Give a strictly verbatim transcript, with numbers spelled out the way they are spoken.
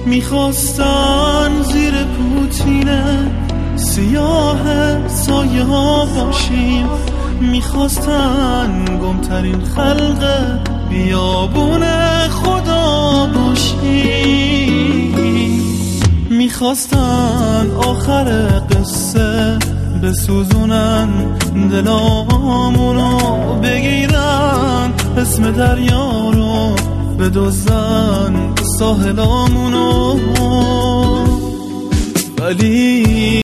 میخواستن زیر پوتینه سیاه سایه ها باشیم، میخواستن گمترین خلق بیابون خدا باشیم، میخواستن آخر قصه بسوزونن دلامونو، بگیرن اسم دریا رو بدزدن ساحلامونو، ولی